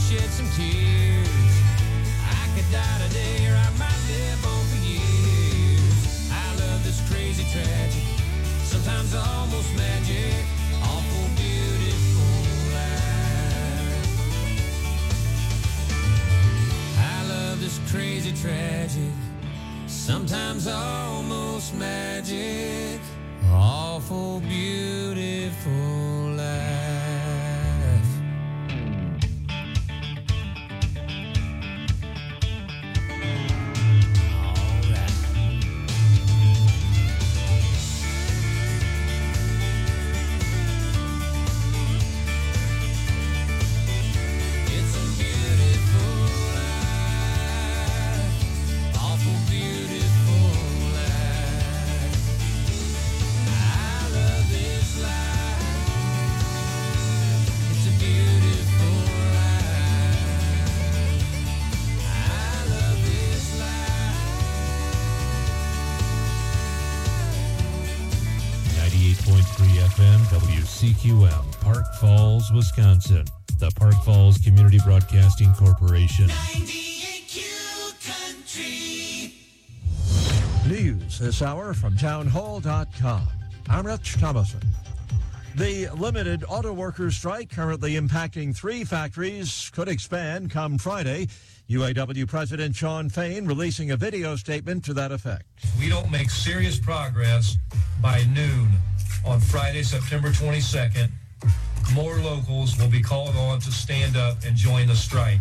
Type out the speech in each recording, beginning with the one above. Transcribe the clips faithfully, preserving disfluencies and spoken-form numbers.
shed some tears. I could die today or I might live on for years. I love this crazy tragic, sometimes almost magic, awful beautiful life. I love this crazy tragic, sometimes almost magic, awful beautiful life. W C Q M, Park Falls, Wisconsin. The Park Falls Community Broadcasting Corporation. ninety-eight Q Country. News this hour from townhall dot com. I'm Rich Thomason. The limited auto workers strike currently impacting three factories could expand come Friday. U A W President Shawn Fain releasing a video statement to that effect. We don't make serious progress by noon on Friday, September twenty-second, more locals will be called on to stand up and join the strike.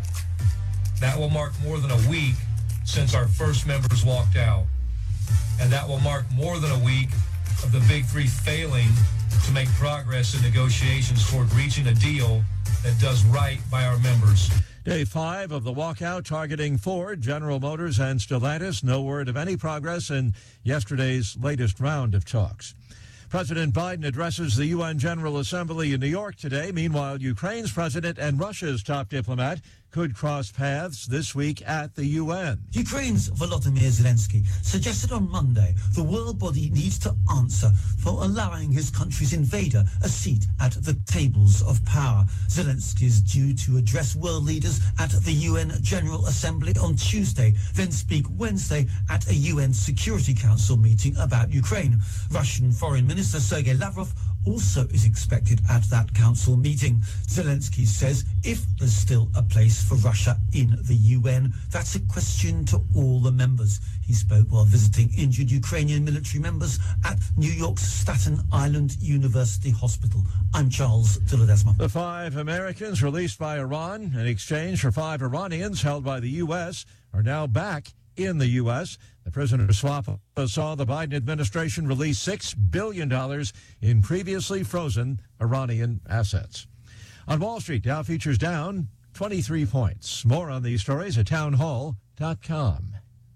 That will mark more than a week since our first members walked out. And that will mark more than a week of the Big Three failing to make progress in negotiations toward reaching a deal that does right by our members. Day five of the walkout targeting Ford, General Motors, and Stellantis. No word of any progress in yesterday's latest round of talks. President Biden addresses the U N General Assembly in New York today. Meanwhile, Ukraine's president and Russia's top diplomat could cross paths this week at the U N. Ukraine's Volodymyr Zelensky suggested on Monday the world body needs to answer for allowing his country's invader a seat at the tables of power. Zelensky is due to address world leaders at the U N General Assembly on Tuesday, then speak Wednesday at a U N Security Council meeting about Ukraine. Russian Foreign Minister Sergei Lavrov also is expected at that council meeting. Zelensky says if there's still a place for Russia in the U N, that's a question to all the members. He spoke while visiting injured Ukrainian military members at New York's Staten Island University Hospital. I'm Charles de Ledesma. The five Americans released by Iran in exchange for five Iranians held by the U S are now back in the U S. The prisoner swap saw the Biden administration release six billion dollars in previously frozen Iranian assets. On Wall Street, Dow futures down twenty-three points. More on these stories at townhall dot com.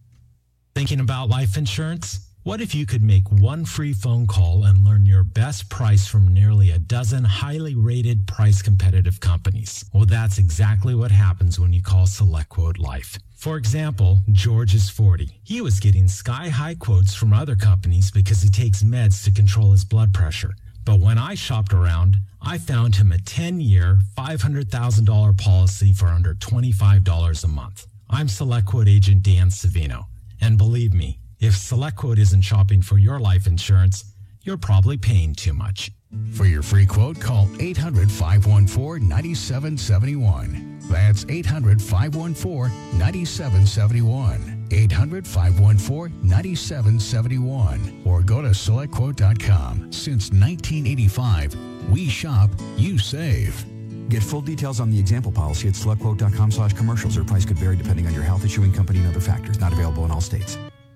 Thinking about life insurance? What if you could make one free phone call and learn your best price from nearly a dozen highly rated price competitive companies? Well, that's exactly what happens when you call SelectQuote Life. For example, George is forty. He was getting sky-high quotes from other companies because he takes meds to control his blood pressure. But when I shopped around, I found him a ten-year, five hundred thousand dollars policy for under twenty-five dollars a month. I'm SelectQuote agent Dan Savino. And believe me, if SelectQuote isn't shopping for your life insurance, you're probably paying too much. For your free quote, call eight hundred, five one four, nine seven seven one. That's eight hundred, five one four, nine seven seven one. eight hundred, five one four, nine seven seven one. Or go to select quote dot com. Since nineteen eighty-five, we shop, you save. Get full details on the example policy at select quote dot com slash commercials. Or price could vary depending on your health, issuing company, and other factors. Not available in all states.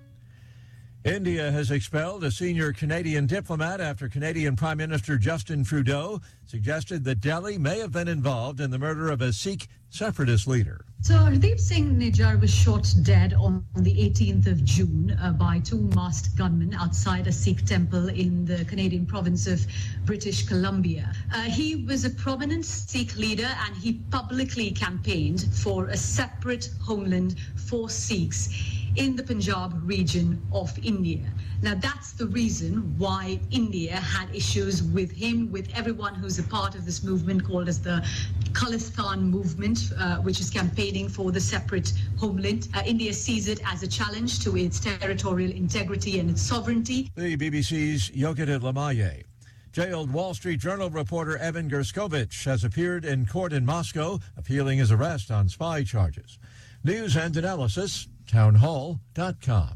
India has expelled a senior Canadian diplomat after Canadian Prime Minister Justin Trudeau suggested that Delhi may have been involved in the murder of a Sikh separatist leader. So Hardeep Singh Nijjar was shot dead on the eighteenth of June uh, by two masked gunmen outside a Sikh temple in the Canadian province of British Columbia. Uh, he was a prominent Sikh leader and he publicly campaigned for a separate homeland for Sikhs. in the Punjab region of India. Now, that's the reason why India had issues with him, with everyone who's a part of this movement called as the Khalistan movement, uh, which is campaigning for the separate homeland. Uh, India sees it as a challenge to its territorial integrity and its sovereignty. The B B C's Yogita Lamaye. Jailed Wall Street Journal reporter Evan Gerskovich has appeared in court in Moscow, appealing his arrest on spy charges. News and analysis, townhall dot com.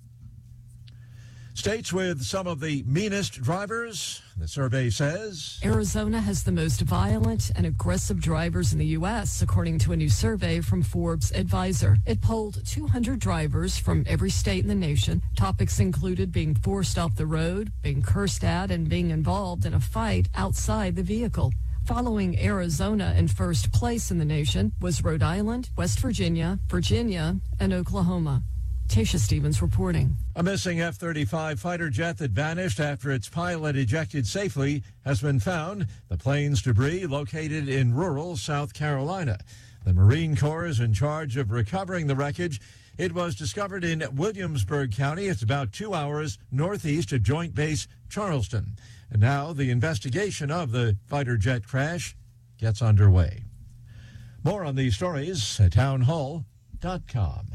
States with some of the meanest drivers, the survey says. Arizona has the most violent and aggressive drivers in the U S, according to a new survey from Forbes Advisor. It polled two hundred drivers from every state in the nation. Topics included being forced off the road, being cursed at, and being involved in a fight outside the vehicle. Following Arizona in first place in the nation was Rhode Island, West Virginia, Virginia, and Oklahoma. Tasha Stevens reporting. A missing F thirty-five fighter jet that vanished after its pilot ejected safely has been found. The plane's debris located in rural South Carolina. The Marine Corps is in charge of recovering the wreckage. It was discovered in Williamsburg County. It's about two hours northeast of Joint Base Charleston. And now the investigation of the fighter jet crash gets underway. More on these stories at townhall dot com.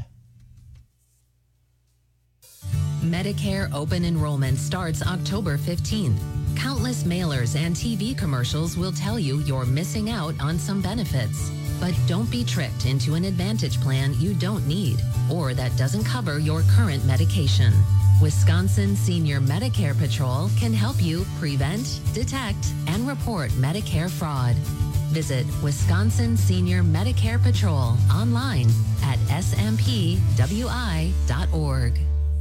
Medicare open enrollment starts October fifteenth. Countless mailers and T V commercials will tell you you're missing out on some benefits. But don't be tricked into an Advantage plan you don't need or that doesn't cover your current medication. Wisconsin Senior Medicare Patrol can help you prevent, detect, and report Medicare fraud. Visit Wisconsin Senior Medicare Patrol online at S M P W I dot org.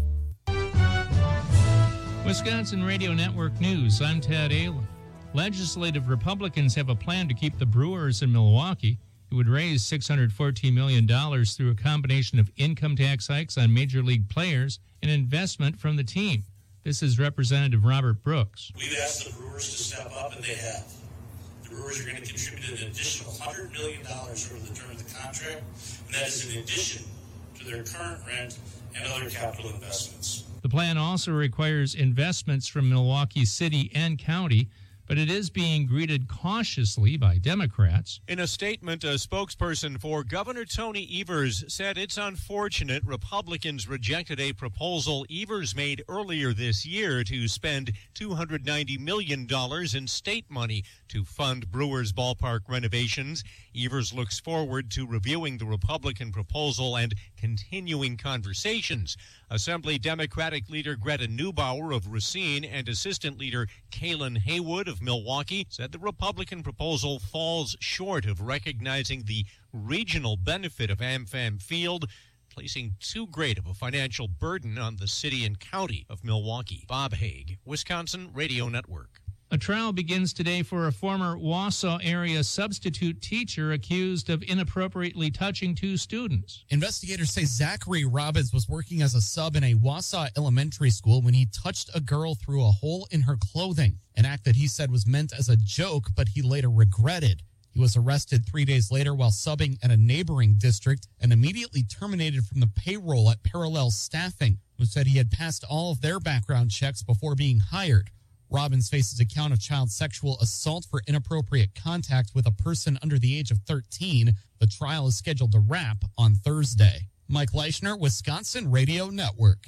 Wisconsin Radio Network News, I'm Ted Ayler. Legislative Republicans have a plan to keep the Brewers in Milwaukee. It would raise six hundred fourteen million dollars through a combination of income tax hikes on major league players and investment from the team. This is Representative Robert Brooks. We've asked the Brewers to step up, and they have. The Brewers are going to contribute an additional one hundred million dollars over the term of the contract, and that is in addition to their current rent and other capital investments. The plan also requires investments from Milwaukee City and County, but it is being greeted cautiously by Democrats. In a statement, a spokesperson for Governor Tony Evers said it's unfortunate Republicans rejected a proposal Evers made earlier this year to spend two hundred ninety million dollars in state money to fund Brewers ballpark renovations. Evers looks forward to reviewing the Republican proposal and continuing conversations. Assembly Democratic Leader Greta Neubauer of Racine and Assistant Leader Kaylin Haywood of Milwaukee said the Republican proposal falls short of recognizing the regional benefit of AmFam Field, placing too great of a financial burden on the city and county of Milwaukee. Bob Haig, Wisconsin Radio Network. A trial begins today for a former Wausau area substitute teacher accused of inappropriately touching two students. Investigators say Zachary Robbins was working as a sub in a Wausau elementary school when he touched a girl through a hole in her clothing, an act that he said was meant as a joke, but he later regretted. He was arrested three days later while subbing at a neighboring district and immediately terminated from the payroll at Parallel Staffing, who said he had passed all of their background checks before being hired. Robbins faces a count of child sexual assault for inappropriate contact with a person under the age of thirteen. The trial is scheduled to wrap on Thursday. Mike Leichner, Wisconsin Radio Network.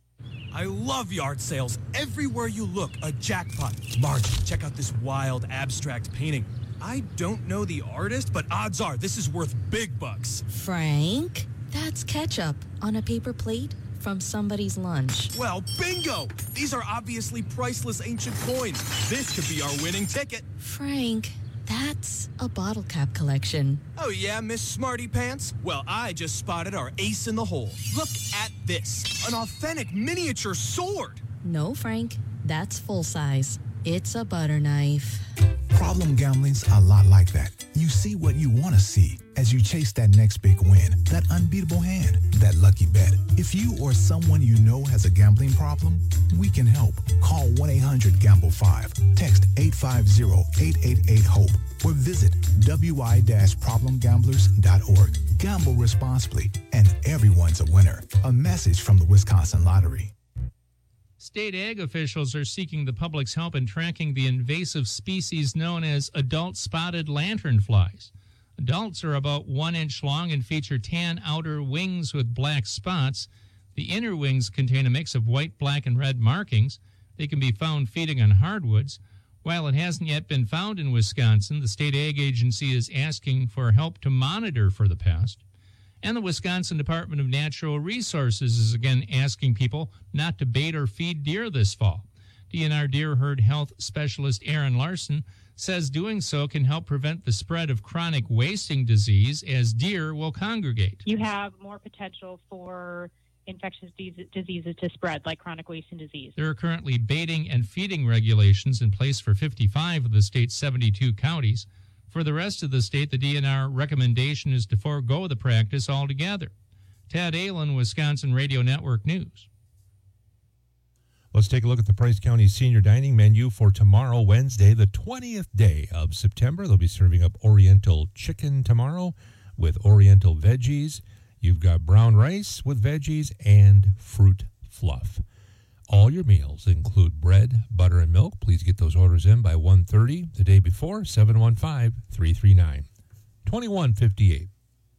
I love yard sales. Everywhere you look, a jackpot. Marge, check out this wild abstract painting. I don't know the artist, but odds are this is worth big bucks. Frank, that's ketchup on a paper plate from somebody's lunch. Well, bingo! These are obviously priceless ancient coins. This could be our winning ticket. Frank, that's a bottle cap collection. Oh yeah, Miss Smarty Pants? Well, I just spotted our ace in the hole. Look at this. An authentic miniature sword. No, Frank, that's full size. It's a butter knife. Problem gambling's a lot like that. You see what you want to see as you chase that next big win, that unbeatable hand, that lucky bet. If you or someone you know has a gambling problem, we can help. Call one eight hundred gamble five, text eight five zero, eight eight eight, HOPE, or visit w i dash problem gamblers dot org. Gamble responsibly, and everyone's a winner. A message from the Wisconsin Lottery. State ag officials are seeking the public's help in tracking the invasive species known as adult spotted lanternflies. Adults are about one inch long and feature tan outer wings with black spots. The inner wings contain a mix of white, black, and red markings. They can be found feeding on hardwoods. While it hasn't yet been found in Wisconsin, the state ag agency is asking for help to monitor for the pest. And the Wisconsin Department of Natural Resources is again asking people not to bait or feed deer this fall. D N R Deer Herd Health Specialist Aaron Larson says doing so can help prevent the spread of chronic wasting disease as deer will congregate. You have more potential for infectious diseases to spread, like chronic wasting disease. There are currently baiting and feeding regulations in place for fifty-five of the state's seventy-two counties. For the rest of the state, the D N R recommendation is to forego the practice altogether. Ted Allen, Wisconsin Radio Network News. Let's take a look at the Price County Senior Dining menu for tomorrow, Wednesday, the twentieth day of September. They'll be serving up Oriental chicken tomorrow with Oriental veggies. You've got brown rice with veggies and fruit fluff. All your meals include bread, butter, and milk. Please get those orders in by one thirty the day before, seven one five, three three nine, two one five eight.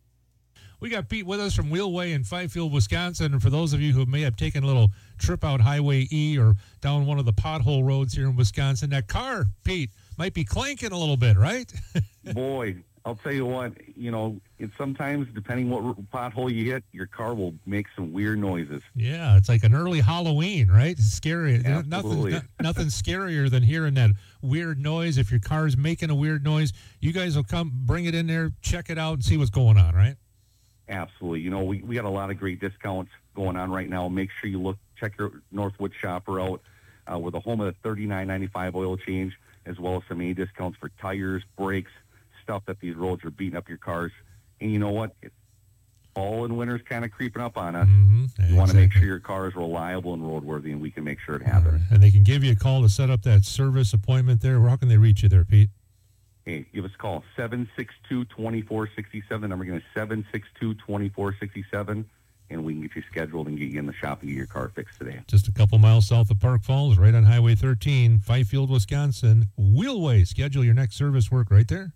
We got Pete with us from Wheelway in Fifield, Wisconsin. And for those of you who may have taken a little trip out Highway E or down one of the pothole roads here in Wisconsin, that car, Pete, might be clanking a little bit, right? Boy, I'll tell you what, you know, it's sometimes, depending what pothole you hit, your car will make some weird noises. Yeah, it's like an early Halloween, right? It's scary. Absolutely. Nothing, nothing scarier than hearing that weird noise. If your car's making a weird noise, you guys will come, bring it in there, check it out, and see what's going on, right? Absolutely. You know, we, we got a lot of great discounts going on right now. Make sure you look, check your Northwood shopper out. Uh, we're the home of the thirty-nine ninety-five oil change, as well as some A discounts for tires, brakes, stuff that these roads are beating up your cars. And you know what? It's fall and winter's kind of creeping up on us. Mm-hmm. You Exactly. want to make sure your car is reliable and roadworthy, and we can make sure it happens. And they can give you a call to set up that service appointment there. How can they reach you there, Pete? Hey, give us a call, seven six two, two four six seven. The number again is seven six two, two four six seven, and we can get you scheduled and get you in the shop and get your car fixed today. Just a couple miles south of Park Falls, right on Highway thirteen, Fifield, Wisconsin. Wheelway. Schedule your next service work right there.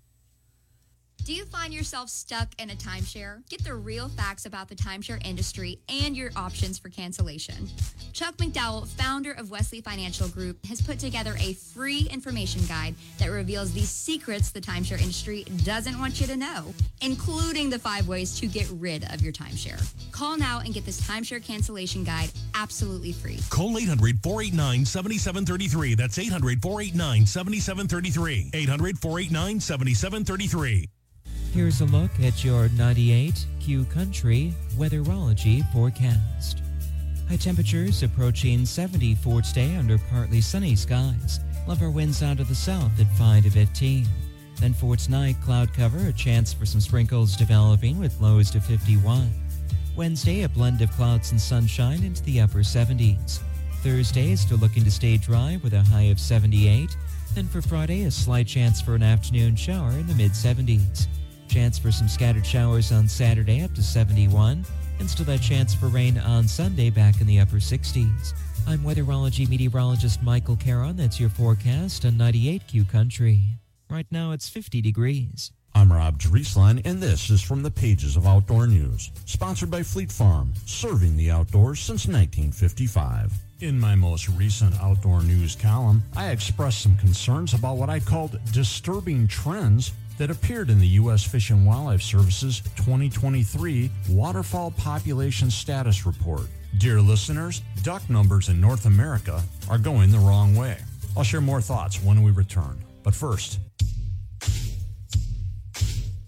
Do you find yourself stuck in a timeshare? Get the real facts about the timeshare industry and your options for cancellation. Chuck McDowell, founder of Wesley Financial Group, has put together a free information guide that reveals the secrets the timeshare industry doesn't want you to know, including the five ways to get rid of your timeshare. Call now and get this timeshare cancellation guide absolutely free. Call eight hundred, four eight nine, seven seven three three. That's eight hundred, four eight nine, seven seven three three. eight hundred, four eight nine, seven seven three three. Here's a look at your ninety-eight Q Country weatherology forecast. High temperatures approaching seventy for today under partly sunny skies. Lumber winds out of the south at five to fifteen. Then for tonight, cloud cover, a chance for some sprinkles developing with lows to fifty-one. Wednesday, a blend of clouds and sunshine into the upper seventies. Thursday is still looking to stay dry with a high of seventy-eight. Then for Friday, a slight chance for an afternoon shower in the mid seventies. Chance for some scattered showers on Saturday up to seventy-one, and still that chance for rain on Sunday back in the upper sixties. I'm weatherology meteorologist Michael Caron. That's your forecast on ninety-eight Q Country. Right now it's fifty degrees. I'm Rob Drieslein, and this is from the pages of Outdoor News, sponsored by Fleet Farm, serving the outdoors since nineteen fifty-five. In my most recent Outdoor News column, I expressed some concerns about what I called disturbing trends that appeared in the U S Fish and Wildlife Service's twenty twenty-three Waterfowl Population Status Report. Dear listeners, duck numbers in North America are going the wrong way. I'll share more thoughts when we return. But first,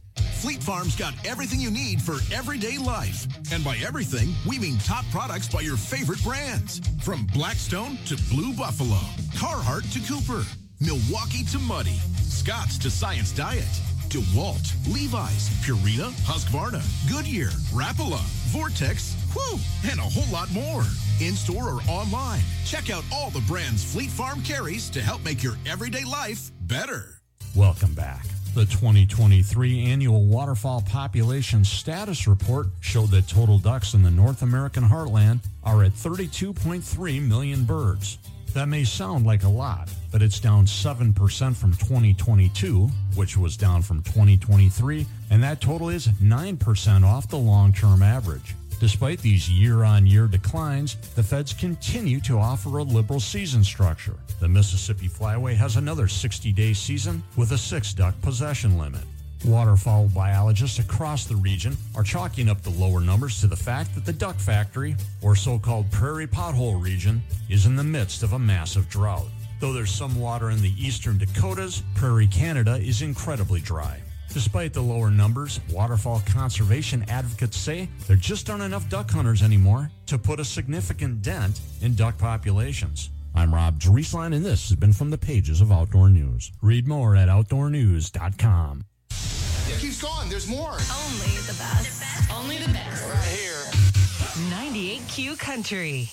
Fleet Farm's got everything you need for everyday life. And by everything, we mean top products by your favorite brands. From Blackstone to Blue Buffalo, Carhartt to Cooper, Milwaukee to Muddy, Scott's to Science Diet, DeWalt, Levi's, Purina, Husqvarna, Goodyear, Rapala, Vortex, whew, and a whole lot more. In-store or online, check out all the brands Fleet Farm carries to help make your everyday life better. Welcome back. The twenty twenty-three annual Waterfowl Population Status Report showed that total ducks in the North American heartland are at thirty-two point three million birds. That may sound like a lot, but it's down seven percent from twenty twenty-two, which was down from twenty twenty-three, and that total is nine percent off the long-term average. Despite these year-on-year declines, the feds continue to offer a liberal season structure. The Mississippi Flyway has another sixty-day season with a six-duck possession limit. Waterfowl biologists across the region are chalking up the lower numbers to the fact that the duck factory, or so-called prairie pothole region, is in the midst of a massive drought. Though there's some water in the eastern Dakotas, Prairie Canada is incredibly dry. Despite the lower numbers, waterfowl conservation advocates say there just aren't enough duck hunters anymore to put a significant dent in duck populations. I'm Rob Drieslein, and this has been from the pages of Outdoor News. Read more at outdoor news dot com. It keeps going. There's more. Only the best. The best. Only the best. Right here. ninety-eight Q Country.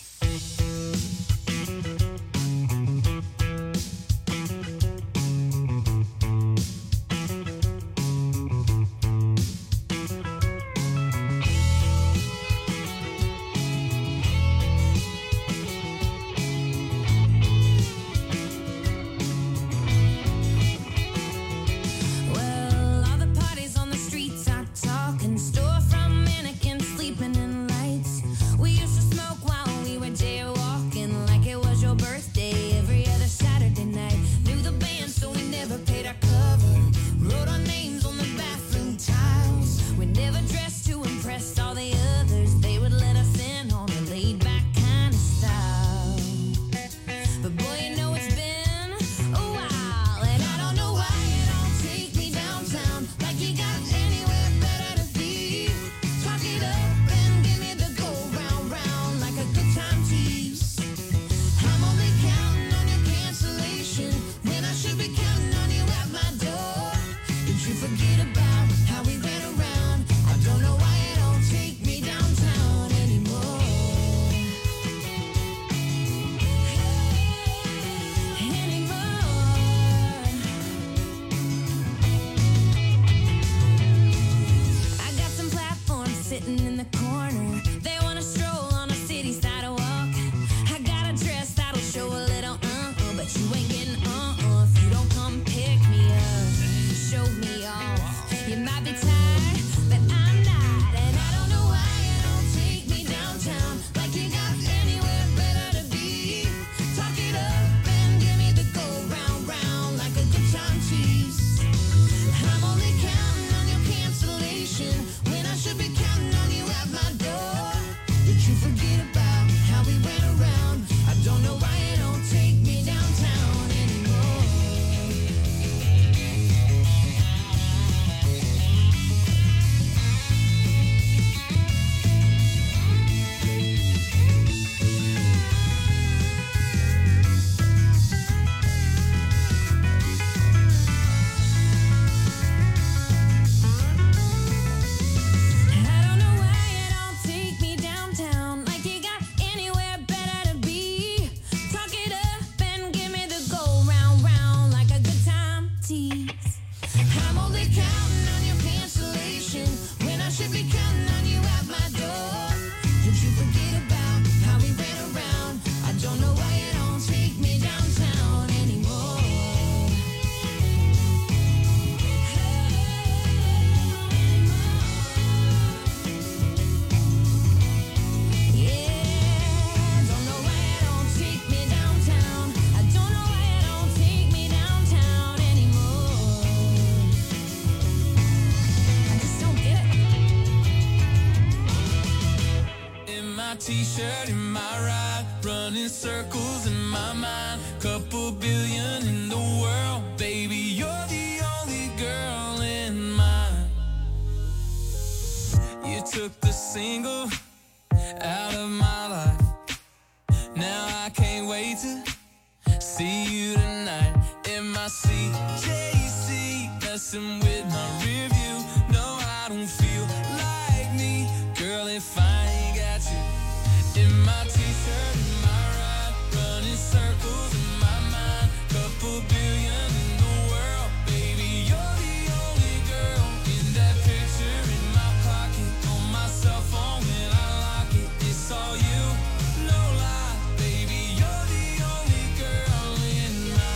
T-shirt in my ride, running circles in my mind. Couple billion in the world, baby, you're the only girl in my single out of my life. Now I can't wait to see you tonight in my C J C, messing with my rear view. No, I don't feel like me, girl, if I ain't got you in my t-shirt, in my ride, running circles in my mind. Couple billion in the world, baby, you're the only girl in that picture in my pocket, on my cell phone when I lock it. It's all you, no lie, baby, you're the only girl in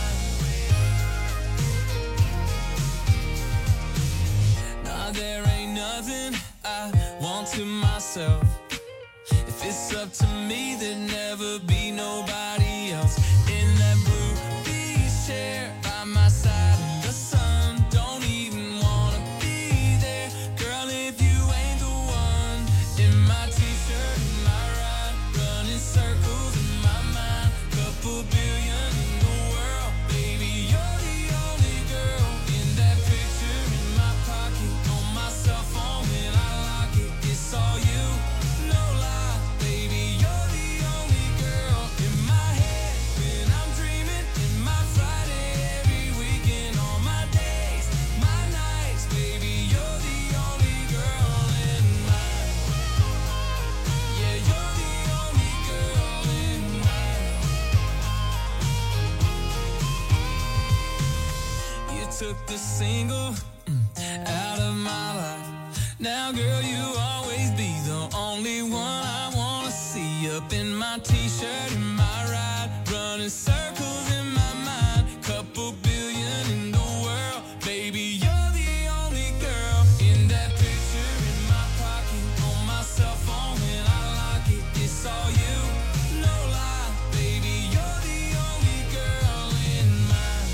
mine. Nah, there ain't nothing I want to myself. If it's up to me, there'd never be nobody else in that blue beach chair by my side in the sun. Don't even wanna be there, girl, if you ain't the one. In my t-shirt, in my ride, running circles in my mind. Couple billion in the world, baby, you're the only girl in that picture in my pocket, on my cell phone when I lock it. It's all you, no lie, baby, you're the only girl in my head when I'm dreaming. In my Friday, every weekend, all my days, my nights, baby, you're the only girl in mine. Yeah, you're the only girl in mine. You took the single mm, out of my life. Now, girl, you always be the only one I wanna see. Up in my t-shirt, in my ride, running circles in my mind. Couple billion in the world, baby, you're the only girl in that picture in my pocket, on my cell phone when I lock it. It's all you, no lie, baby, you're the only girl in mine.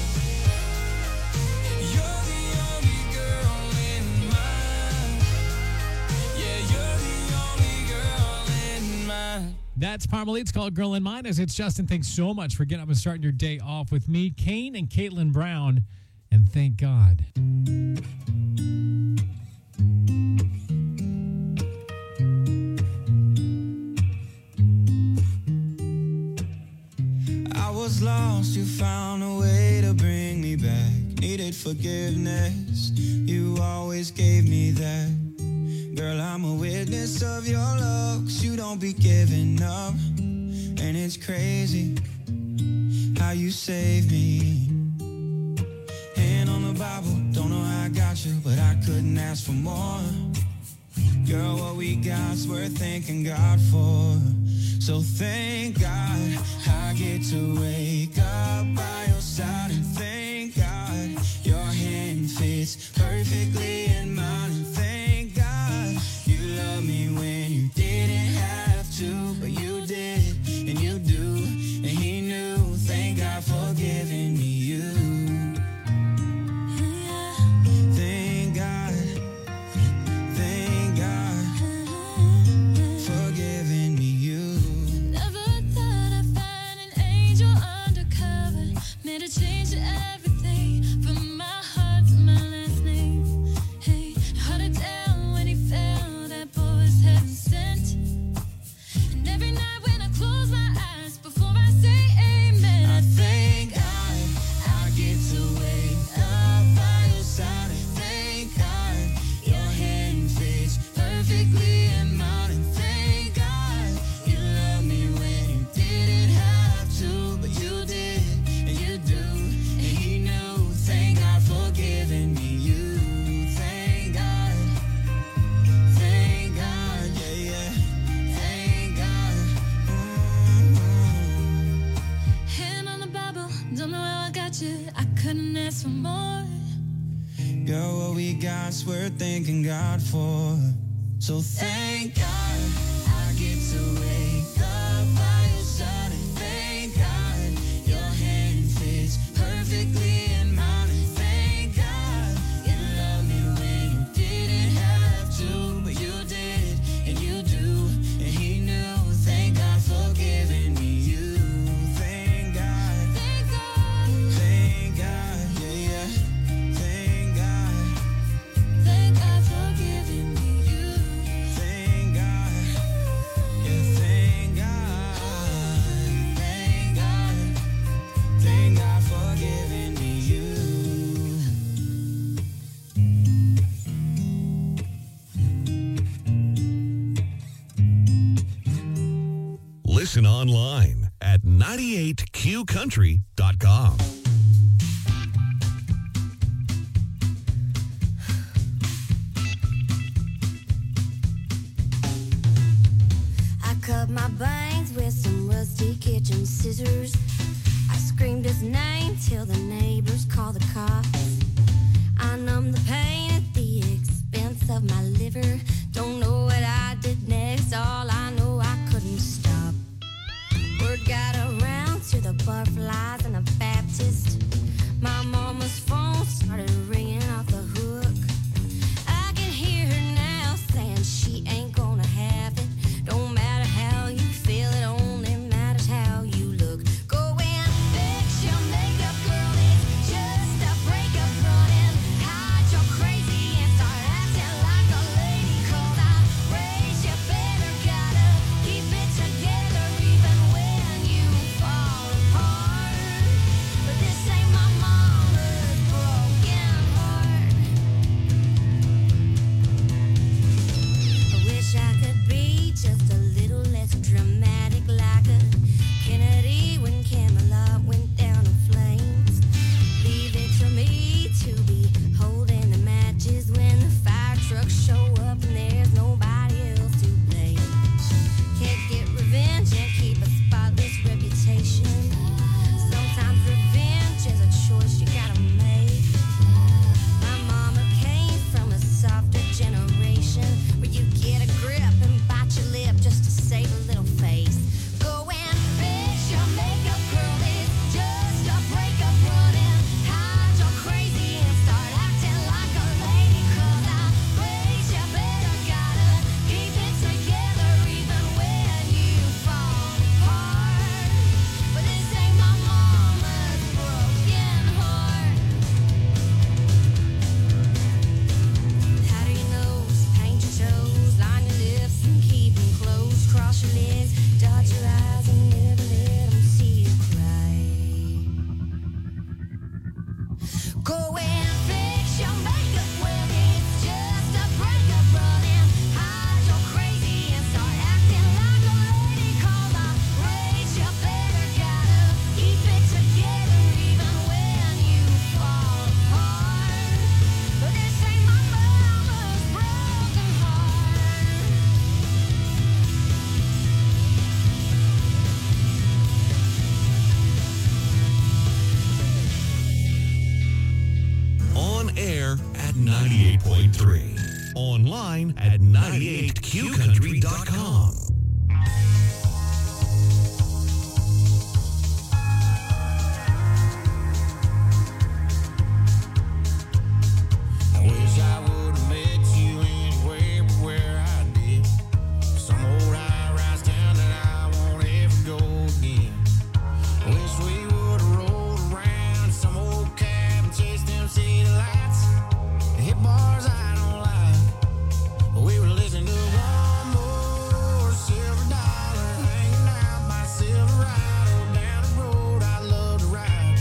You're the only girl in mine. Yeah, you're the only girl in mine. That's Parmalee. It's called Girl in Mine. As it's Justin, thanks so much for getting up and starting your day off with me, Kane and Caitlin Brown, and thank God. I was lost, you found a way to bring me back. Needed forgiveness, you always gave me that. Girl, I'm a witness of your love, 'cause you don't be giving up. And it's crazy how you saved me. Hand on the Bible, don't know how I got you, but I couldn't ask for more. Girl, what we got's worth thanking God for. So thank God I get to wake up by your side, and thank God your hand fits perfectly in mine, and thank God you love me when you didn't have to, but you did, and you do, and he knew. Thank God for giving me you. Thank God, thank God for giving me you. Never thought I'd find an angel undercover. Made a change to everything from my heart to my last name. Hey, held it down when he fell. That boy was heaven sent. And every night when I close my eyes before I say amen, I thank God I get to wake up by your side, and thank God your hand fits perfectly in mine, and thank God you love me when you didn't have to, but you did, and you do, and he knew. Thank God for giving me you. Thank God, thank God, yeah, yeah, thank God. Mm-hmm. hand on the Bible, don't know how I got you. I couldn't ask for more. Girl, what we got's worth thanking God for. So thank God I get to wake up by your side, and thank God your hand fits perfectly in mine, and thank God you love me when you didn't have to, but you did, and you do, and he knew. Thank God for giving me you. Thank God, thank God, thank God, yeah, yeah, thank God. Thank God for giving me you. Thank God. Listen online at ninety-eight q country dot com. I cut my bangs with some rusty kitchen scissors. I screamed his name till the neighbors called the cops. I numbed the pain at the expense of my liver. Don't know what I did next, all I know I couldn't stop. Word got around to the butterflies and the Baptist. My mama's phone started ringing off the hook. I can hear her now saying she ain't gonna have it. Don't matter how you feel, it only matters how you look. Go and fix your makeup, girl, it's just a breakup running. Hide your crazy and start acting like a lady. Cause I raised you better, gotta keep it together even when you fall apart. But this ain't my mama's broken heart. I wish I could be just a little less dramatic, like a Kennedy when Camelot went down in flames. Leave it to me to be holding the matches when the fire trucks show up and there's nobody else to blame. Can't get revenge and keep a spotless reputation. Sometimes revenge is a choice you gotta make. My mama came from a softer generation where you get a grip and bite your lip just to save a little face. Go and fix your makeup, girl, it's just a breakup running. Hide your crazy and start acting like a lady. Cause I raised you better, gotta keep it together even when you fall apart. But this ain't my mama's broken heart. Powder your nose, paint your toes, line your lips and keep them closed. Cross your legs, dot your eyes and never let them see you cry. Go and fix your makeup, well, it's just a breakup running. Hide your crazy and start acting like a lady. Cause I raised you better, gotta keep it together even when you fall apart. But this ain't my mama's broken heart. On air at ninety-eight point three. Online at ninety-eight q country dot com. I wish I would've met you anywhere but where I did. Some old high-rise town that I won't ever go again. Wish we would've rolled around some old cab and chased them city lights. Hit bars I don't like, but we were listening to one more silver dollar, hanging out by Silverado down the road I love to ride.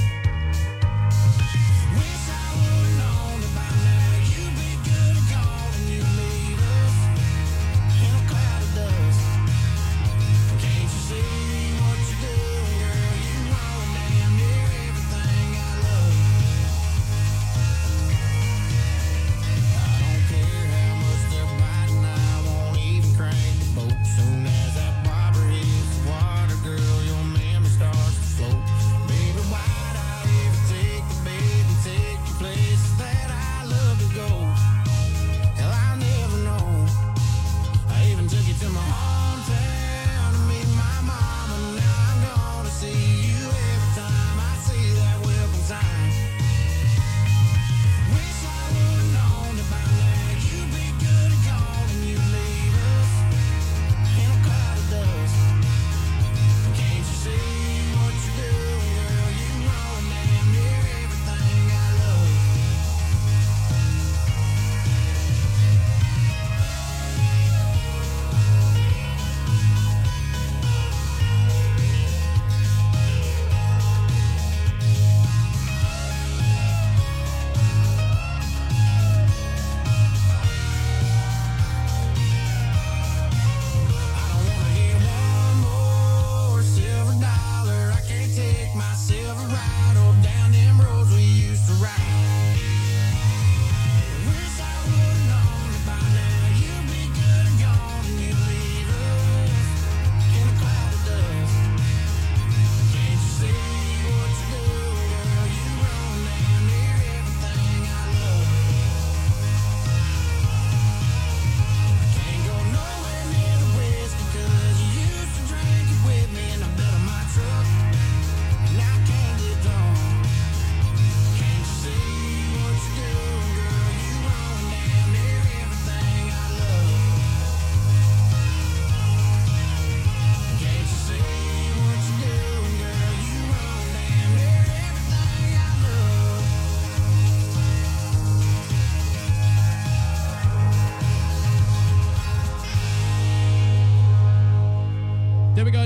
Wish I would've known that by now you'd be good and gone and you'd leave us in a cloud of dust. Can't you see what you're doing, girl? You ruin damn near everything I love.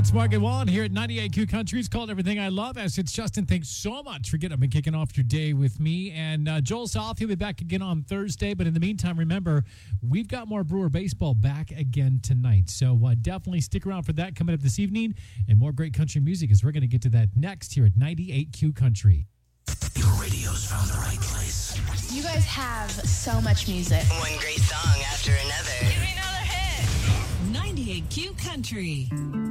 It's Morgan Wallen here at ninety-eight Q Country. It's called Everything I Love. As it's Justin, thanks so much for getting up and kicking off your day with me. And uh, Joel South, he'll be back again on Thursday. But in the meantime, remember, we've got more Brewer baseball back again tonight. So uh, definitely stick around for that coming up this evening. And more great country music as we're going to get to that next here at ninety-eight Q Country. Your radio's found the right place. You guys have so much music. One great song after another. Give me another hit. ninety-eight Q Country.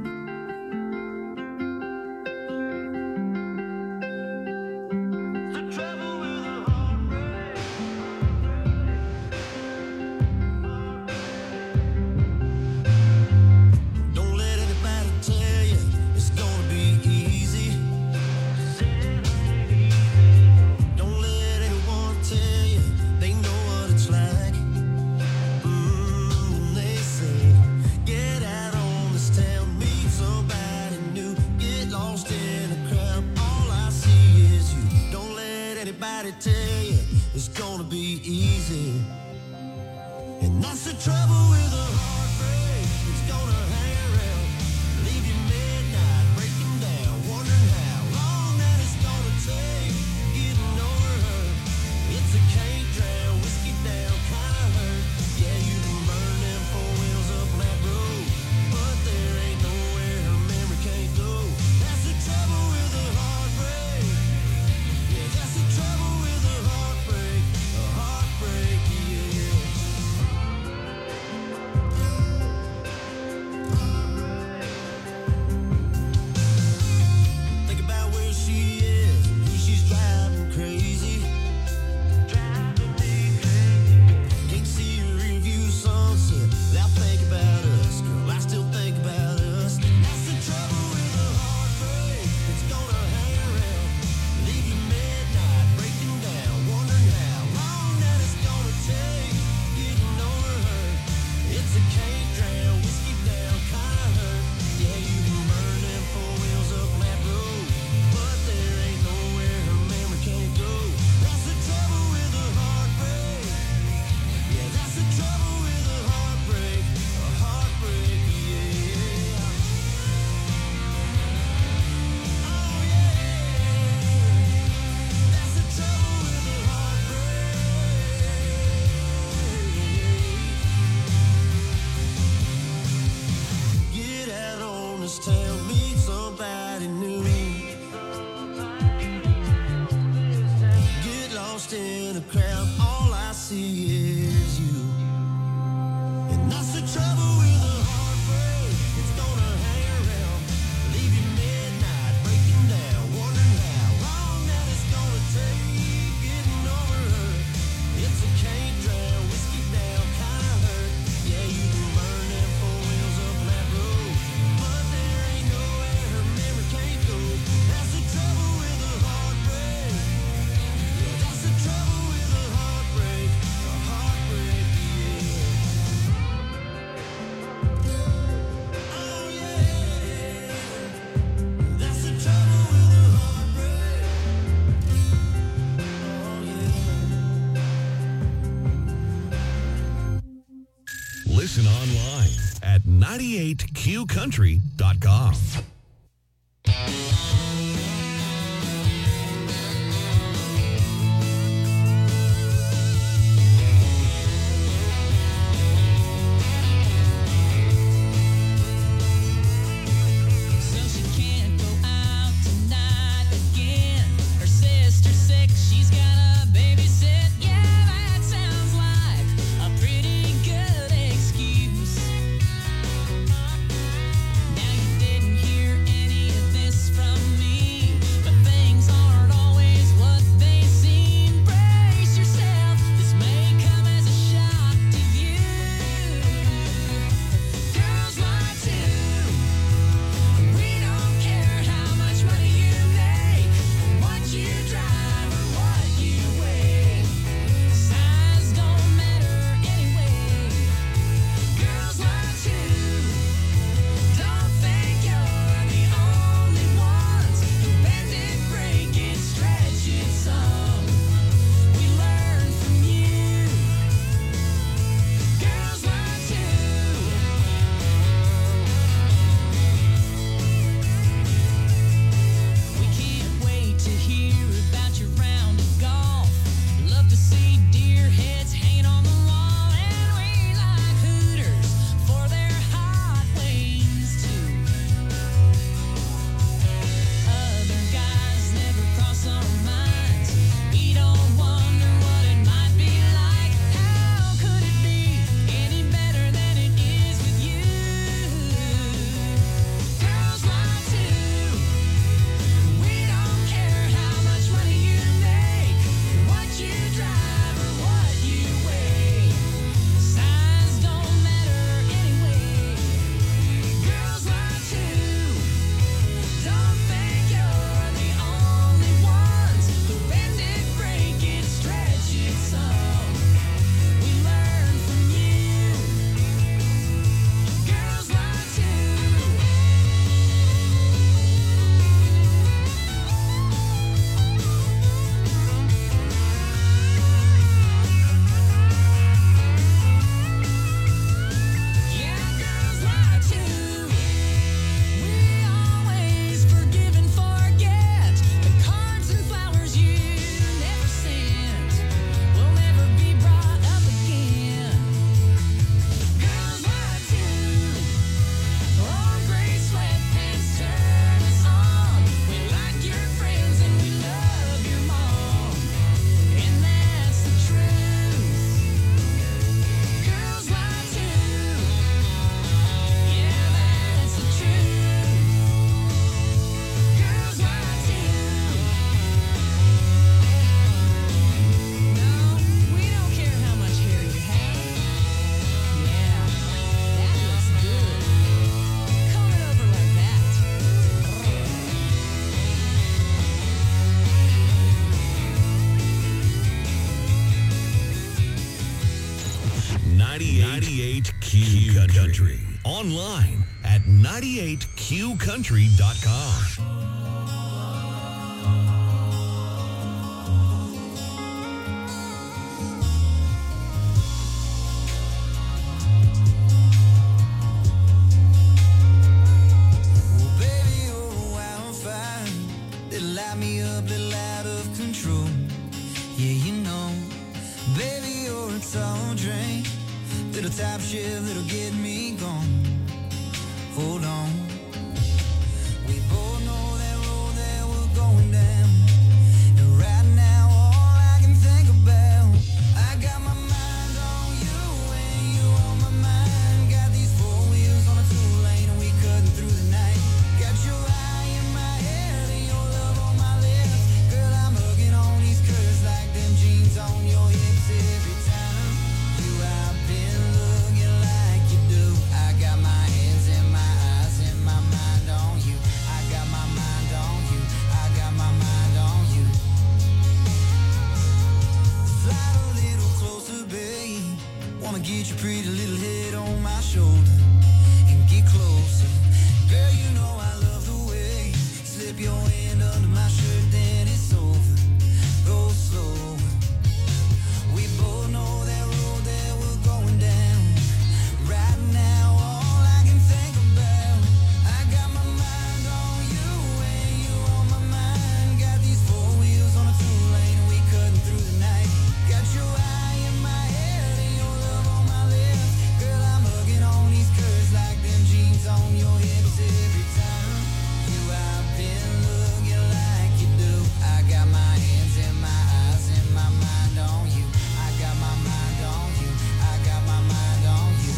Listen online at ninety-eight Q country dot com. From me ninety-eight Q Country. Online at ninety-eight Q country dot com. Light me up, little out of control. Yeah, you know, baby, you're a tall drink. Little top shift, little get me gone. Hold on. We both know that road that we're going down. And right now, all I can think about, I got my mind on you and you on my mind. Got these four wheels on a two lane and we cutting through the night. Got your eye in my head and your love on my lips. Girl, I'm hugging on these curves like them jeans on your hips every time. You have been looking like you do. I got my hands in my eyes and my mind on you. I got my mind on you. I got my mind on you. Slide a little closer, babe. Wanna get your pretty little head on my shoulder and get closer. Girl, you know I love the way you slip your hand under my shirt, then it's over. Go slow. We both know that road that we're going down. Right now, all I can think about, I got my mind on you and you on my mind. Got these four wheels on a two lane and we cutting through the night. Got your eye in my head and your love on my lips. Girl, I'm hugging on these curves like them jeans on your hips every time. You have been looking like you do. I got my hands in my eyes and my mind on you. I got my mind on you. I got my mind on you.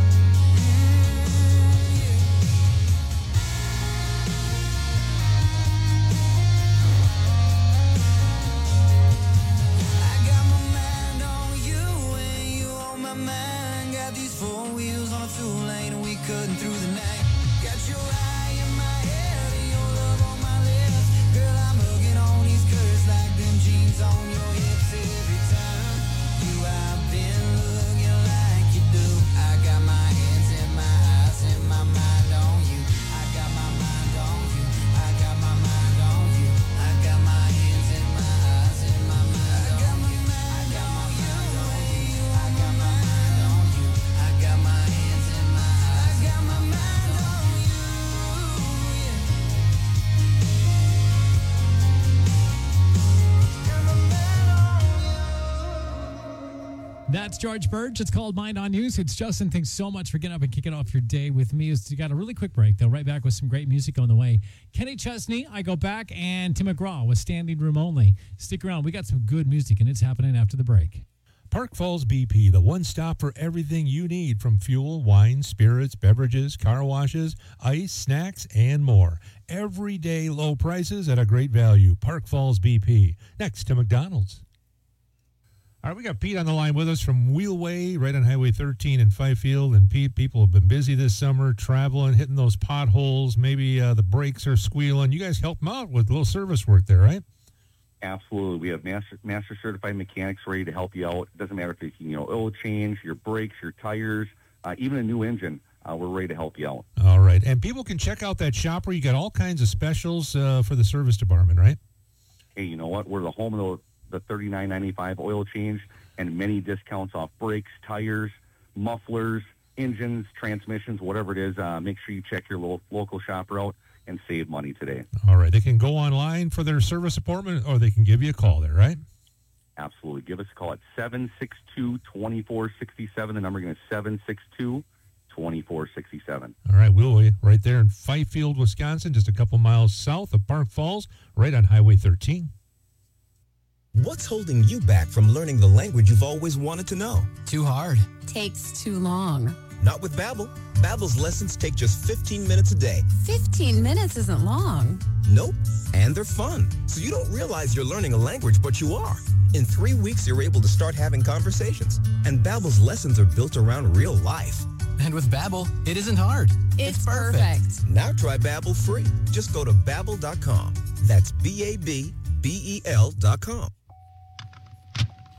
I got my mind on you and you on my mind. Got these four wheels on a two lane and we cutting through the night. Got your eye in my head and your love on my lips. Girl, I'm hugging on these curves like them jeans on your hips every time. You have been looking like you do. I got my hands in my eyes and my mind on you. I got my mind on you. I got my mind on you. I got my hands in my eyes and my mind on you. I got my mind on you. I got my mind on you. I got my hands in my eyes. I got my mind on you. Yeah. That's George Burge. It's called Mind on News. It's Justin. Thanks so much for getting up and kicking off your day with me. You got a really quick break, though. Right back with some great music on the way. Kenny Chesney, I Go Back, and Tim McGraw with Standing Room Only. Stick around. We got some good music, and it's happening after the break. Park Falls B P, the one stop for everything you need from fuel, wine, spirits, beverages, car washes, ice, snacks, and more. Everyday low prices at a great value. Park Falls B P. Next to McDonald's. All right, we got Pete on the line with us from Wheelway, right on Highway thirteen in Fifield. And Pete, people have been busy this summer, traveling, hitting those potholes. Maybe uh, the brakes are squealing. You guys help them out with a little service work there, right? Absolutely. We have master, master certified mechanics ready to help you out. It doesn't matter if it's, you know, oil change, your brakes, your tires, uh, even a new engine. Uh, we're ready to help you out. All right. And people can check out that shop where you got all kinds of specials uh, for the service department, right? Hey, you know what? We're the home of the, the thirty-nine ninety-five oil change and many discounts off brakes, tires, mufflers, engines, transmissions, whatever it is. Uh, make sure you check your lo- local shopper out and save money today. All right. They can go online for their service appointment, or they can give you a call there, right? Absolutely. Give us a call at seven six two, two four six seven. The number again is seven six two, two four six seven. All right. We'll right there in Fifield, Wisconsin, just a couple miles south of Park Falls, right on Highway thirteen. What's holding you back from learning the language you've always wanted to know? Too hard. Takes too long. Not with Babbel. Babbel's lessons take just fifteen minutes a day. fifteen minutes isn't long. Nope. And they're fun. So you don't realize you're learning a language, but you are. In three weeks, you're able to start having conversations. And Babbel's lessons are built around real life. And with Babbel, it isn't hard. It's, it's perfect. perfect. Now try Babbel free. Just go to babbel dot com. That's B A B B E L dot com.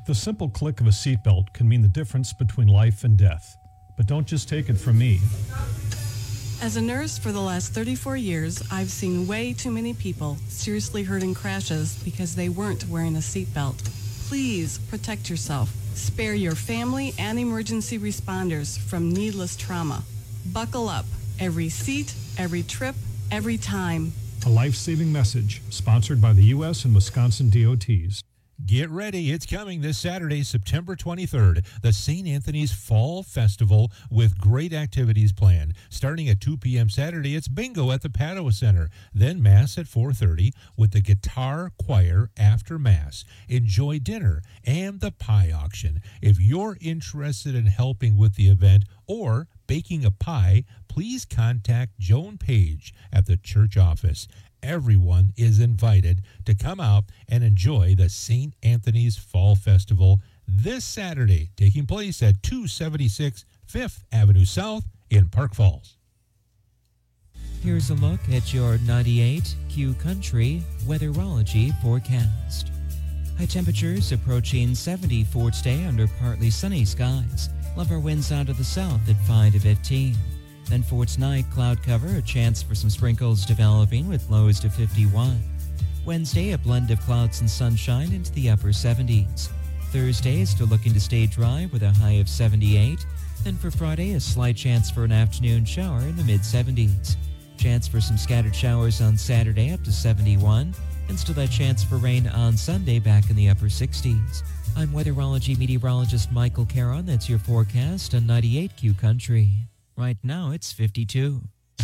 The simple click of a seatbelt can mean the difference between life and death. But don't just take it from me. As a nurse for the last thirty-four years, I've seen way too many people seriously hurt in crashes because they weren't wearing a seatbelt. Please protect yourself. Spare your family and emergency responders from needless trauma. Buckle up. Every seat, every trip, every time. A life-saving message sponsored by the U S and Wisconsin D O Ts. Get ready. It's coming this Saturday, September twenty-third, the Saint Anthony's Fall Festival with great activities planned. Starting at two p.m. Saturday, it's bingo at the Padua Center. Then Mass at four thirty with the guitar choir after Mass. Enjoy dinner and the pie auction. If you're interested in helping with the event or baking a pie, please contact Joan Page at the church office. Everyone is invited to come out and enjoy the Saint Anthony's Fall Festival this Saturday, taking place at two seventy-six Fifth Avenue South in Park Falls. Here's a look at your ninety-eight Q Country weatherology forecast. High temperatures approaching seventy for today under partly sunny skies. Lower winds out of the south at five to fifteen. Then for tonight, cloud cover, a chance for some sprinkles developing with lows to fifty-one. Wednesday, a blend of clouds and sunshine into the upper seventies. Thursday is still looking to stay dry with a high of seventy-eight. Then for Friday, a slight chance for an afternoon shower in the mid-seventies. Chance for some scattered showers on Saturday up to seventy-one. And still that chance for rain on Sunday back in the upper sixties. I'm weatherology meteorologist Michael Caron. That's your forecast on ninety-eight Q Country. Right now, it's fifty-two.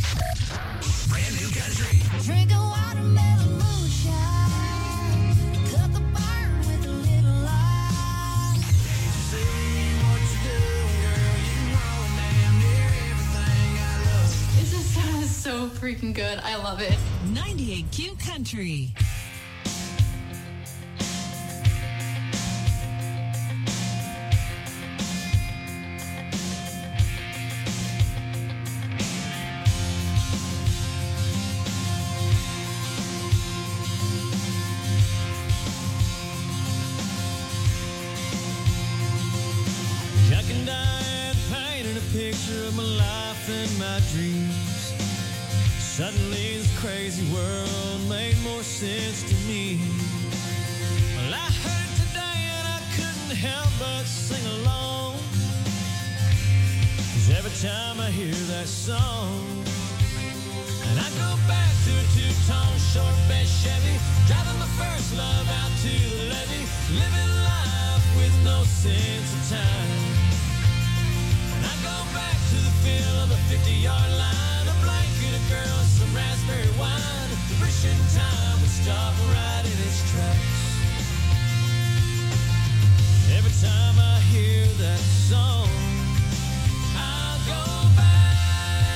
Brand new country. Drink a watermelon moonshine. Cut the burn with a little lime. Say what you do, girl. You know damn near everything I love. This just sounds so freaking good. I love it. ninety-eight Q Country. Picture of my life and my dreams. Suddenly this crazy world made more sense to me. Well, I heard it today and I couldn't help but sing along. 'Cause every time I hear that song, and I go back to a two-tone short bed Chevy, driving my first love out to the levee, living life with no sense of time. I go back to the feel of a fifty-yard line, a blanket, a girl, some raspberry wine. Wishing time would stop right in its tracks. Every time I hear that song, I go back,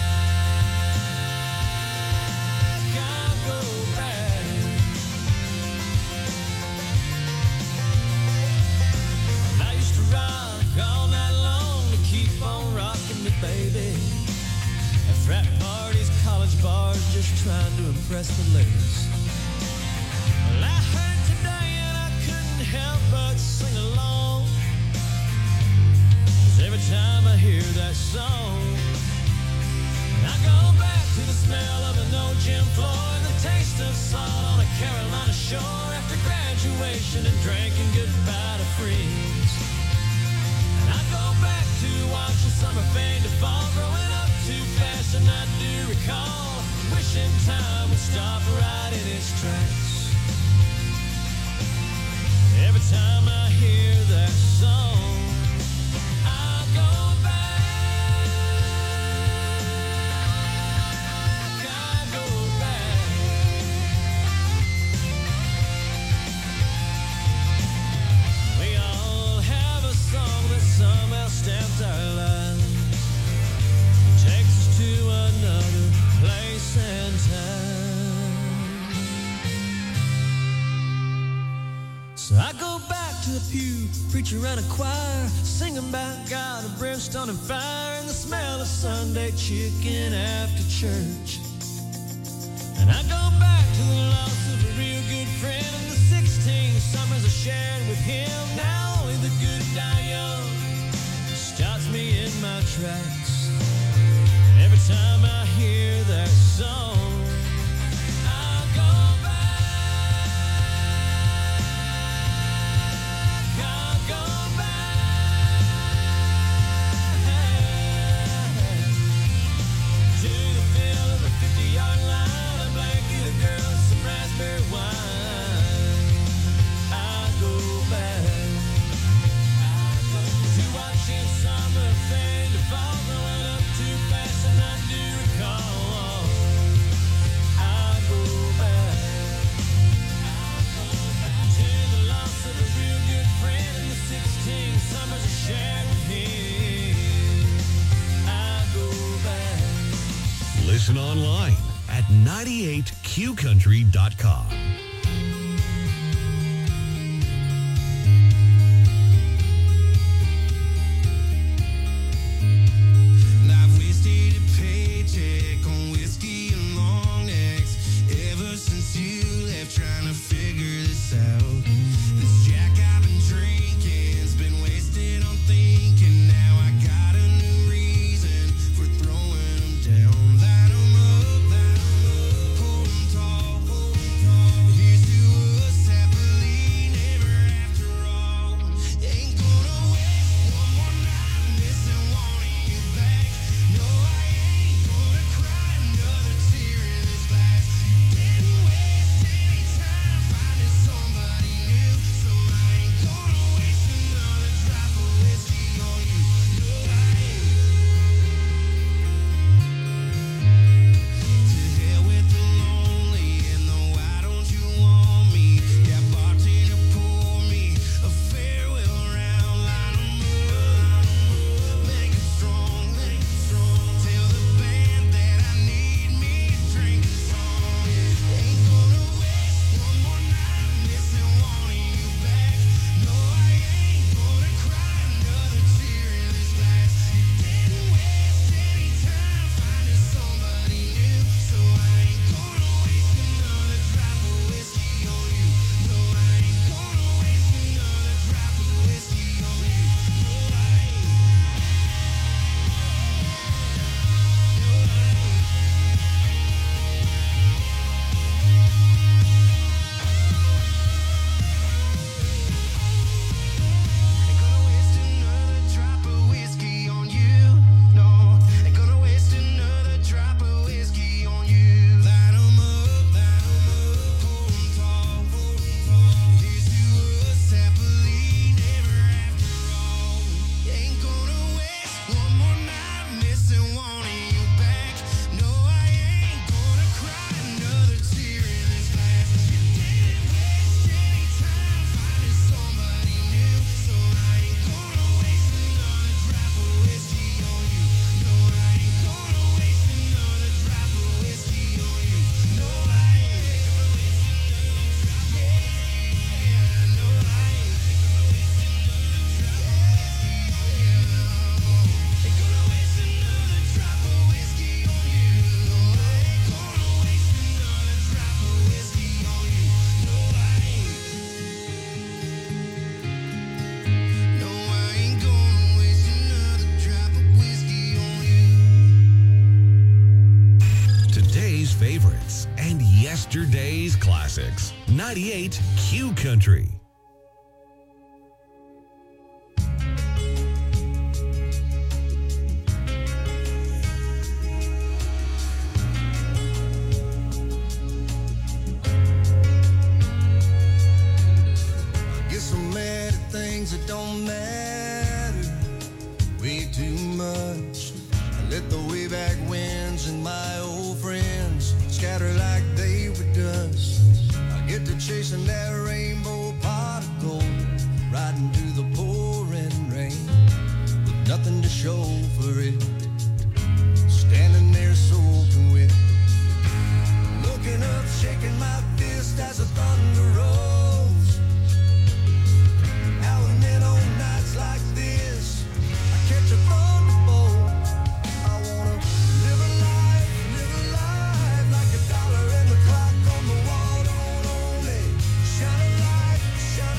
I go back. I used to rock all night long, keep on rocking me, baby. At frat parties, college bars, just trying to impress the ladies. Well, I heard today and I couldn't help but sing along. 'Cause every time I hear that song, I go back to the smell of an old gym floor and the taste of salt on a Carolina shore after graduation and drinking goodbye to friends. I go back to watching summer fade to fall, growing up too fast, and I do recall wishing time would stop right in its tracks. Every time I hear that song, I go back, I go back. We all have a song that somehow stamped our lives, takes us to another place and time. So I go back to the pew, preacher and a choir, singing about God and brimstone and fire, and the smell of Sunday chicken after church. And I go back to the loss of a real good friend and the sixteen summers I shared with him. Now only the good die young stops me in my tracks. Every time I hear that song, I go back, I go back to the field of a fifty-yard line. A blanket of girls, some raspberry wine. I go back to watching summer fade to fall, growing up too fast, and I do recall. I go back to the loss of a real good friend and the sixteen summers I shared with him. I go back. Listen online at ninety-eight q country dot com. I've wasted a paycheck on whiskey and long necks ever since you left, trying to figure this out. This Jack I've been drinking's been wasted on thinking. Now I got a new reason for throwing them down. Line 'em up, line 'em up, hold 'em tall, hold 'em tall. Here's to us happily never after all. Ain't gonna waste one more night missing wanting you back. No, I ain't gonna cry another tear in this glass. Didn't waste any time finding somebody new, so I ain't gonna waste another drop of whiskey on you. No, I ain't. To hell with the lonely and the why don't you want me? Yeah, bartender, pour me a farewell round. Line 'em up, make it strong, make it strong. Tell the band that I need me a drink and song. Ain't gonna waste one more night missing wanting you back. No, I ain't gonna cry another tear in this glass. Didn't waste any time finding somebody new, so I ain't gonna waste another drop of whiskey on you. No, I ain't gonna waste another drop of whiskey on you. No, I ain't. Ain't gonna waste another drop of whiskey on you. No, ain't gonna waste another drop of whiskey on you. Line 'em up, line 'em up, hold 'em tall, hold 'em tall. Here's to us happily never after all. Ain't gonna waste one more night missing wanting you back. No, I ain't gonna cry another tear in this glass. You didn't waste any time finding somebody new, so I ain't gonna waste another drop of whiskey on you. No, I ain't gonna waste another drop of whiskey on you. No, I ain't gonna waste another drop. Yeah, no, I ain't gonna waste another drop. Ain't gonna waste another drop of whiskey on you. No, I ain't gonna waste another drop of whiskey on you. No, I ain't. No, I ain't gonna waste another drop of whiskey on you. Today's favorites and yesterday's classics. ninety-eight Q Country. Guess I'm mad at things that don't matter way too much. I let the way back winds and my old friends scatter like they were dust. I get to chasing that rainbow pot of gold, riding through the pouring rain with nothing to show for it. Standing there soaking wet, looking up, shaking my fist as the thunder rolls. Now and then on nights like this, I catch a thunderbolt. I wanna live a life, live a life like a dollar in the clock on the wall. Don't only shine a light, shine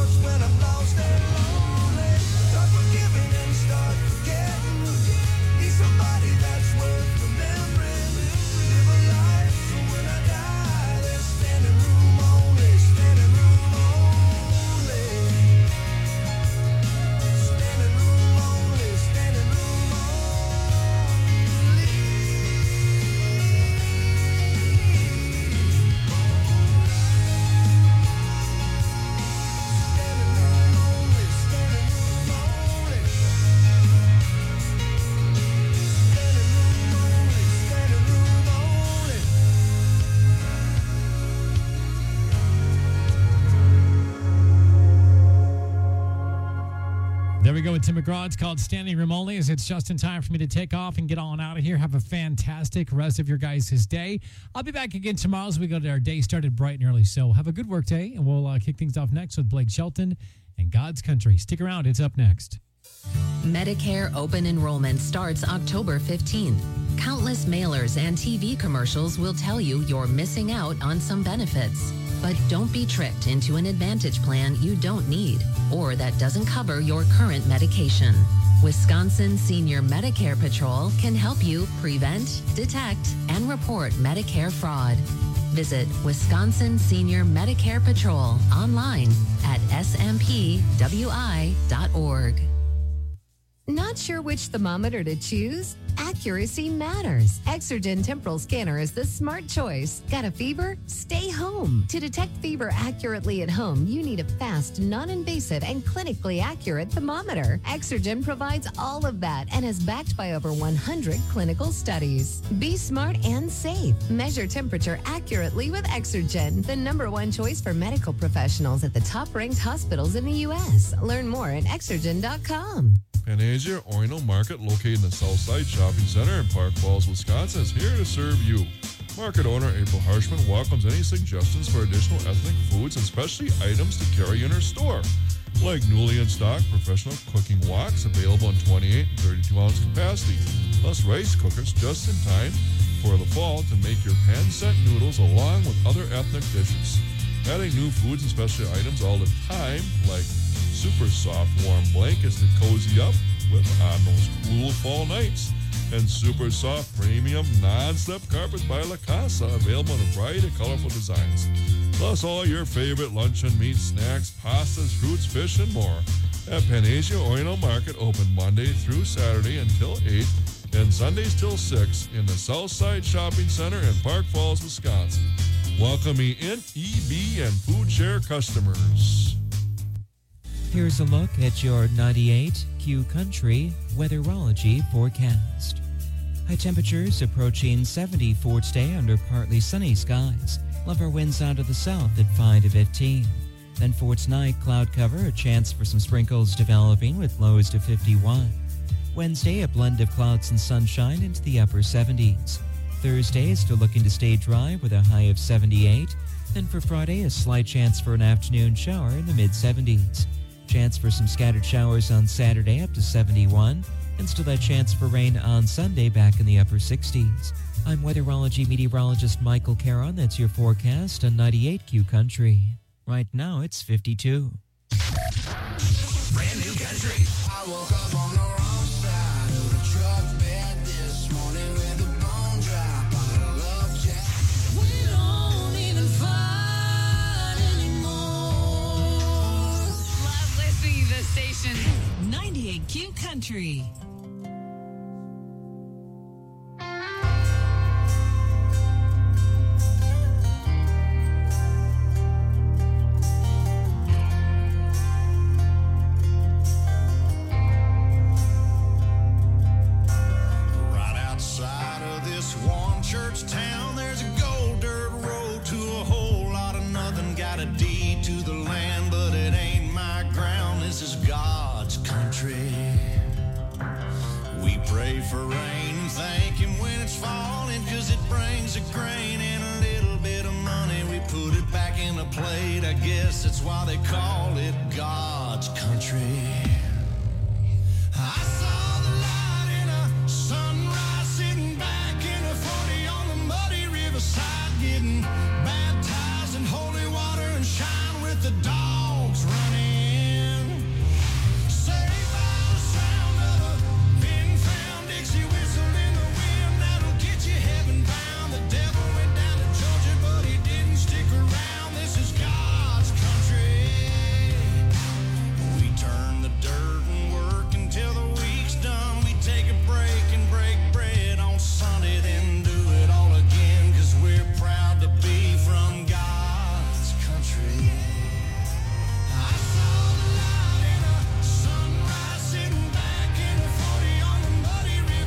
There we go with Tim McGraw. It's called Standing Room Only, as it's just in time for me to take off and get on out of here. Have a fantastic rest of your guys' day. I'll be back again tomorrow as we go to our day started bright and early. So have a good work day, and we'll uh, kick things off next with Blake Shelton and God's Country. Stick around. It's up next. Medicare open enrollment starts October fifteenth. Countless mailers and T V commercials will tell you you're missing out on some benefits. But don't be tricked into an Advantage plan you don't need or that doesn't cover your current medication. Wisconsin Senior Medicare Patrol can help you prevent, detect, and report Medicare fraud. Visit Wisconsin Senior Medicare Patrol online at s m p w i dot org. Not sure which thermometer to choose? Accuracy matters. Exergen Temporal Scanner is the smart choice. Got a fever? Stay home. To detect fever accurately at home, you need a fast, non-invasive, and clinically accurate thermometer. Exergen provides all of that and is backed by over one hundred clinical studies. Be smart and safe. Measure temperature accurately with Exergen, the number one choice for medical professionals at the top-ranked hospitals in the U S. Learn more at exergen dot com. Panacea Oriental Market, located in the Southside Shopping Center in Park Falls, Wisconsin, is here to serve you. Market owner April Harshman welcomes any suggestions for additional ethnic foods and specialty items to carry in her store, like newly in stock professional cooking woks available in twenty-eight and thirty-two ounce capacity, plus rice cookers just in time for the fall to make your pan-set noodles along with other ethnic dishes. Adding new foods and specialty items all the time, like super soft warm blankets to cozy up with on those cool fall nights, and super soft premium non-slip carpets by La Casa available in a variety of colorful designs. Plus all your favorite luncheon meats, snacks, pastas, fruits, fish, and more at Panacea Oriental Market, open Monday through Saturday until eight and Sundays till six in the Southside Shopping Center in Park Falls, Wisconsin. Welcoming in E B and Food Share customers. Here's a look at your ninety-eight Q Country weatherology forecast. High temperatures approaching seventy for today under partly sunny skies. Lower winds out of the south at five to fifteen. Then for tonight, cloud cover, a chance for some sprinkles developing with lows to fifty-one. Wednesday, a blend of clouds and sunshine into the upper seventies. Thursday is still looking to stay dry with a high of seventy-eight. Then for Friday, a slight chance for an afternoon shower in the mid-seventies. Chance for some scattered showers on Saturday up to seventy-one, and still that chance for rain on Sunday back in the upper sixties. I'm weatherology meteorologist Michael Caron. That's your forecast on ninety-eight Q Country. Right now it's fifty-two. Brand new country. I woke up on the wrong side of the truck bed this morning with a bone drop on a love jack. We don't even fight anymore. Love listening to this station. ninety-eight Q Country. For rain and thank him when it's falling, cause it brings a grain and a little bit of money. We put it back in a plate, I guess that's why they call it God's country. I saw the light in a sunrise, sitting back in a forty on the muddy riverside, getting baptized in holy water and shine with the dark.